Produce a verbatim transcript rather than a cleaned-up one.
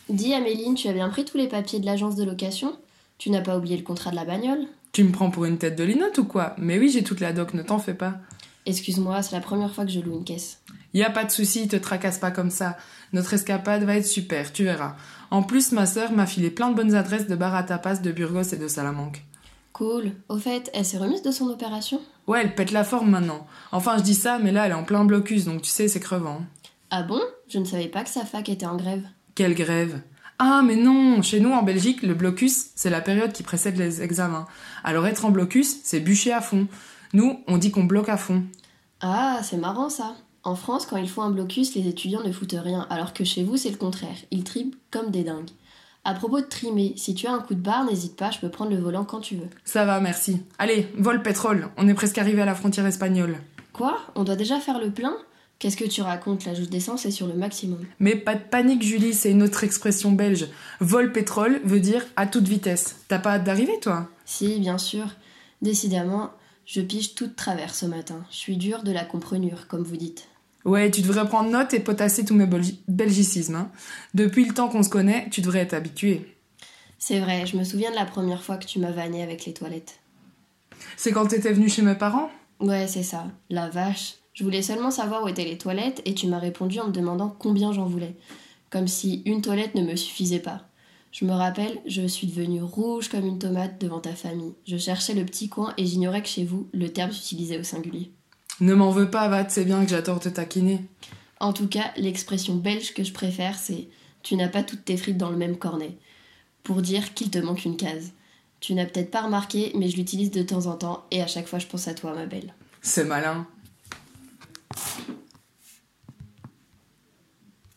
Dis Améline, tu as bien pris tous les papiers de l'agence de location? Tu n'as pas oublié le contrat de la bagnole? Tu me prends pour une tête de linotte ou quoi? Mais oui, j'ai toute la doc, ne t'en fais pas. Excuse-moi, c'est la première fois que je loue une caisse. Y a pas de souci, te tracasse pas comme ça. Notre escapade va être super, tu verras. En plus, ma sœur m'a filé plein de bonnes adresses de bars à tapas de Burgos et de Salamanque. Cool. Au fait, elle s'est remise de son opération? Ouais, elle pète la forme maintenant. Enfin, je dis ça, mais là, elle est en plein blocus, donc tu sais, c'est crevant. Ah bon? Je ne savais pas que sa fac était en grève. Quelle grève? Ah, mais non! Chez nous, en Belgique, le blocus, c'est la période qui précède les examens. Alors être en blocus, c'est bûcher à fond. Nous, on dit qu'on bloque à fond. Ah, c'est marrant ça. En France, quand il faut un blocus, les étudiants ne foutent rien, alors que chez vous, c'est le contraire. Ils triment comme des dingues. À propos de trimer, si tu as un coup de barre, n'hésite pas, je peux prendre le volant quand tu veux. Ça va, merci. Allez, vol pétrole, on est presque arrivé à la frontière espagnole. Quoi? On doit déjà faire le plein? Qu'est-ce que tu racontes? La jauge d'essence est sur le maximum. Mais pas de panique, Julie, c'est une autre expression belge. Vol pétrole veut dire à toute vitesse. T'as pas hâte d'arriver, toi? Si, bien sûr. Décidément, je pige tout de travers ce matin. Je suis dure de la comprenure, comme vous dites. Ouais, tu devrais prendre note et potasser tous mes belgi- belgicismes. Hein. Depuis le temps qu'on se connaît, tu devrais être habitué. C'est vrai, je me souviens de la première fois que tu m'as vanné avec les toilettes. C'est quand t'étais venue chez mes parents? Ouais, c'est ça. La vache. Je voulais seulement savoir où étaient les toilettes et tu m'as répondu en me demandant combien j'en voulais. Comme si une toilette ne me suffisait pas. Je me rappelle, je suis devenue rouge comme une tomate devant ta famille. Je cherchais le petit coin et j'ignorais que chez vous, le terme s'utilisait au singulier. Ne m'en veux pas, Vat, c'est bien que j'adore te taquiner. En tout cas, l'expression belge que je préfère, c'est « tu n'as pas toutes tes frites dans le même cornet », pour dire qu'il te manque une case. Tu n'as peut-être pas remarqué, mais je l'utilise de temps en temps et à chaque fois je pense à toi, ma belle. C'est malin.